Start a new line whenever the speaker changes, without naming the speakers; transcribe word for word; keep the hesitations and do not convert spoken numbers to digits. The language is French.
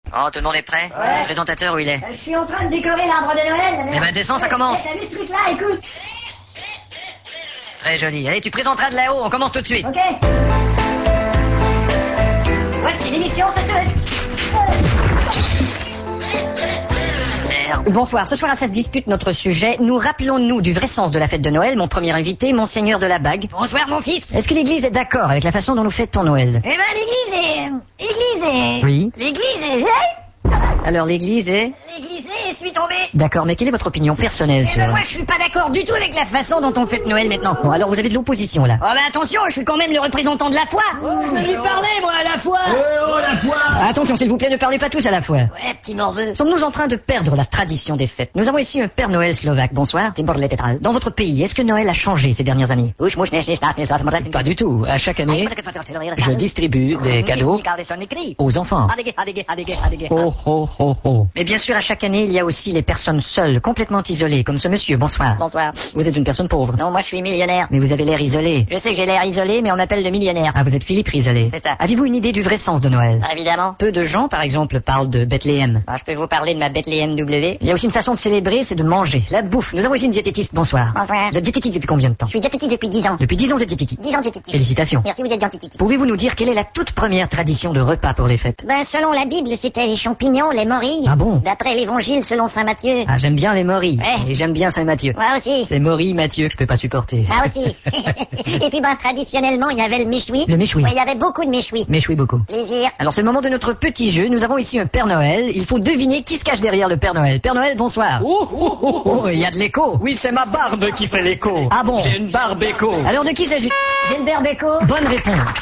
Oh, tout le monde est prêt?
Ouais.
Le présentateur, où il est?
Euh, Je suis en train de décorer l'arbre de Noël.
Eh ben, descends, ça commence.
T'as vu ce truc-là, écoute.
Très joli. Allez, tu présenteras de là-haut, on commence tout de suite.
Ok. Voici l'émission, ça se...
Merde.
Bonsoir, ce soir à Ça se dispute notre sujet. Nous rappelons-nous du vrai sens de la fête de Noël. Mon premier invité, Monseigneur de la Bague.
Bonsoir, mon fils.
Est-ce que l'Église est d'accord avec la façon dont nous fêtons Noël?
Eh ben, l'église est... L'église est...
Oui.
L'église est...
Alors l'Église est...
L'église est... suis tombé.
D'accord, mais quelle est votre opinion personnelle
Eh
sur...
ben, moi, je suis pas d'accord du tout avec la façon dont on fête Noël maintenant.
Bon, alors vous avez de l'opposition là.
Oh, ben, attention, je suis quand même le représentant de la foi. Je vais lui parler, moi, à la foi.
Attention, s'il vous plaît, ne parlez pas tous à la fois.
Ouais, petit morveux.
Sommes-nous en train de perdre la tradition des fêtes? Nous avons ici un Père Noël slovaque. Bonsoir. Dans votre pays, est-ce que Noël a changé ces dernières années? Pas du tout. À chaque année, je distribue des cadeaux aux enfants. Oh, oh, oh, oh. Mais bien sûr, à chaque année, il y a aussi les personnes seules, complètement isolées, comme ce monsieur. Bonsoir.
Bonsoir.
Vous êtes une personne pauvre.
Non, moi, je suis millionnaire.
Mais vous avez l'air isolé.
Je sais que j'ai l'air isolé, mais on m'appelle le millionnaire.
Ah, vous êtes Philippe Risolé.
C'est ça.
Avez-vous une idée du vrai sens de Noël?
Ah, évidemment.
Peu de gens, par exemple, parlent de Bethléem.
Ah, je peux vous parler de ma Bethléem W.
Il y a aussi une façon de célébrer, c'est de manger. La bouffe. Nous avons ici une diététiste. Bonsoir.
Bonsoir.
Vous êtes diététique depuis combien de temps?
Je suis diététique depuis dix ans.
Depuis dix ans, vous êtes diététique.
dix ans de diététique.
Félicitations.
Merci, vous êtes diététique.
Pouvez-vous nous dire quelle est la toute première tradition de repas pour les fêtes?
Ben, selon la Bible, c'était les champignons, les morilles.
Ah bon?
D'après l'évangile, selon saint Matthieu.
Ah, j'aime bien les morilles.
Ouais.
Et j'aime bien Saint-Mathieu.
Moi aussi.
C'est Morilles, Mathieu que je peux pas supporter.
Moi aussi. Et puis, ben, traditionnellement, il y avait le méchoui.
Le méchoui.
Ouais, il y avait beaucoup de méchouis.
Méchoui beaucoup.
Plaisir.
Alors c'est le moment de notre petit jeu. Nous avons ici un Père Noël. Il faut deviner qui se cache derrière le Père Noël. Père Noël, bonsoir.
Oh, oh, oh,
Oh, il y a de l'écho.
Oui, c'est ma barbe qui fait l'écho.
Ah bon?
J'ai une barbe écho.
Alors de qui s'agit?
Gilbert Bécaud.
Bonne réponse.